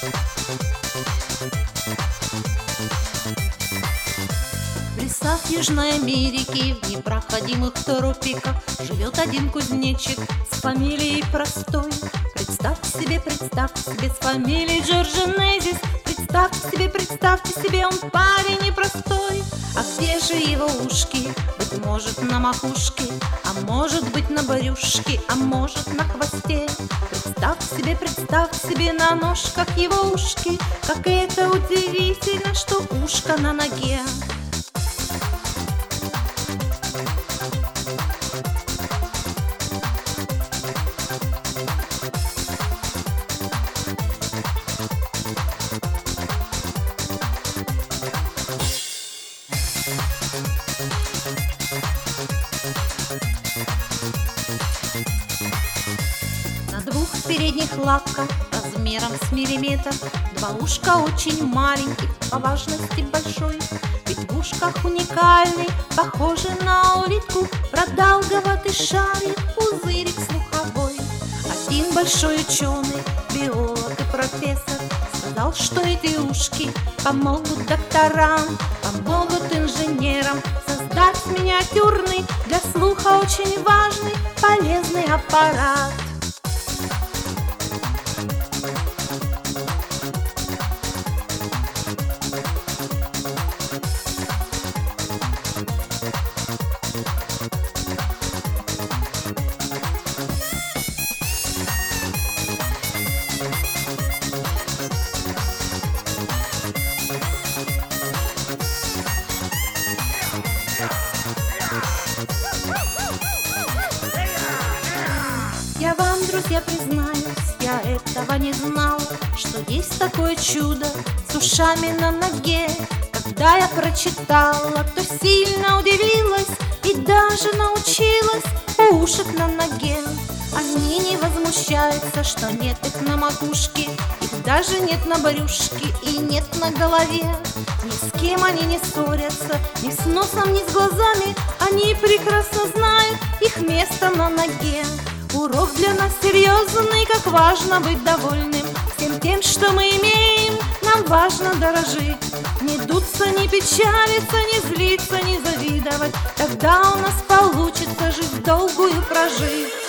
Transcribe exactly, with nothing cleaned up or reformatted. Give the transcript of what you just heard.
В лесах Южной Америки, в непроходимых тропиках живет один кузнечик с фамилией простой. Представьте себе, представьте себе, с фамилией Джорджинезис. Представьте себе, представьте себе, он парень непростой. А где же его ушки? Быть может, на макушке, а может быть, на брюшке, а может, на хвосте. Представьте себе, представьте себе, на ножках его ушки. Как это удивительно, что ушко на ноге. На двух передних лапках размером с миллиметр два ушка очень маленьких, по важности большой. Ведь в ушках уникальный, похожий на улитку, продолговатый шарик, пузырик слуховой. Один большой ученый, биолог и профессор, сказал, что эти ушки помогут докторам, помогут инженерам создать миниатюрный, для слуха очень важный, полезный аппарат. Я вам, друзья, признаюсь, я этого не знала, что есть такое чудо с ушами на ноге. Когда я прочитала, то сильно удивилась и даже научилась ушек на ноге. Они не возмущаются, что нет их на макушке, их даже нет на брюшке и нет на голове. Ни с кем они не ссорятся, ни с носом, ни с глазами. Они прекрасно знают их место на ноге. Урок для нас серьезный, как важно быть довольным всем тем, что мы имеем. Нам важно дорожить, не дуться, не печалиться, не злиться, не завидовать. Тогда у нас получится жизнь долгую прожить.